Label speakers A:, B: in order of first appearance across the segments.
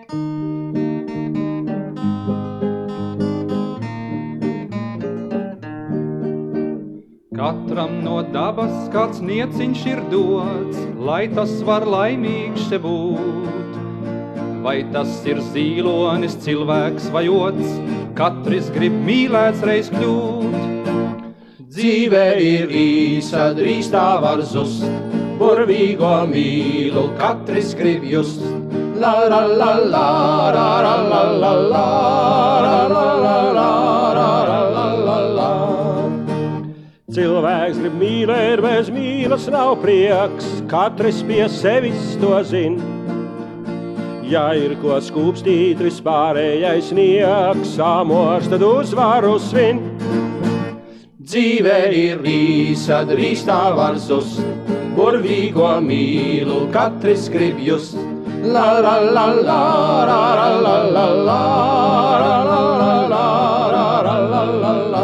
A: Katram no dabas kāds nieciņš ir dots, lai tas var laimīgs še būt. Vai tas ir zīlonis, cilvēks vai ots, katrs grib mīlēts reiz kļūt.
B: Dzīve ir īsa, drīz tā var zust, burvīgo mīlu katrs grib just. La la la la la la la la la la la la la la la la.
C: Cilvēks grib mīlēt, bez mīlas nav prieks, katrs pie sevis to zin. Ja ir ko skūpstīt, vispārējais nieks, amors tad uzvaru svin.
B: Dzīve ir īsa, drīz tā var zust, burvīgo mīlu katrs grib just. La la la la la la la la la la la la la la.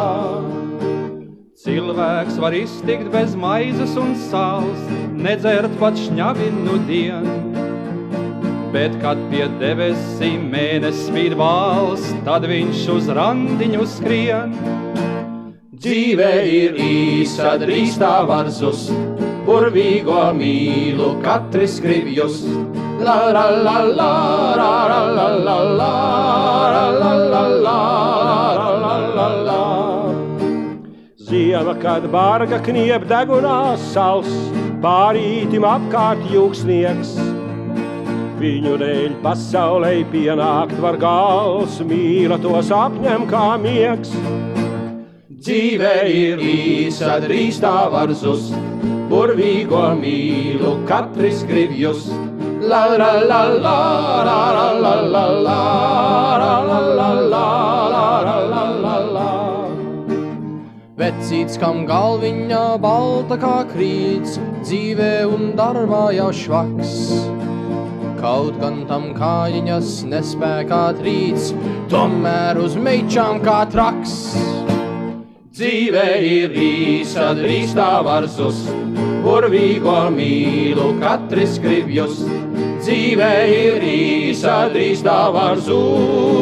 A: Cilvēks var iztikt bez maizes un sāls, nedzert pat šņavinu dien. Bet, kad pie debesīm mēnesis spīd vāls, tad viņš uz randiņu skrien.
B: Dzīve ir īsa, drīz tā var zust, burvīgo mīlu katrs grib just. La la la la la la la la la la la la la la.
C: Ziema, kad barga kniep degunā sals, pārītim apkārt jūgsnieks. Viņu dēļ pasaulē pienākt var gals, mīla tos apņem kā miegs.
B: Dzīve ir īsa, drīz tā var zust, burvīgo mīlu katrs grib just. La la la la la la la la la la la la la la.
D: Vecīts, kam galviņā balta kā krīts, dzīvē un darbā jau švaks. Kaut gan tam kājiņas nespēkā trīc, tomēr uz meičām kā traks.
B: Dzīve ir īsa, drīz tā var zust, burvīgo mīlu katrs grib just. Dzīve ir īsa, drīz tā var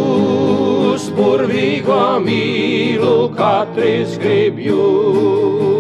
B: zust, burvīgo mīlu katrs grib just.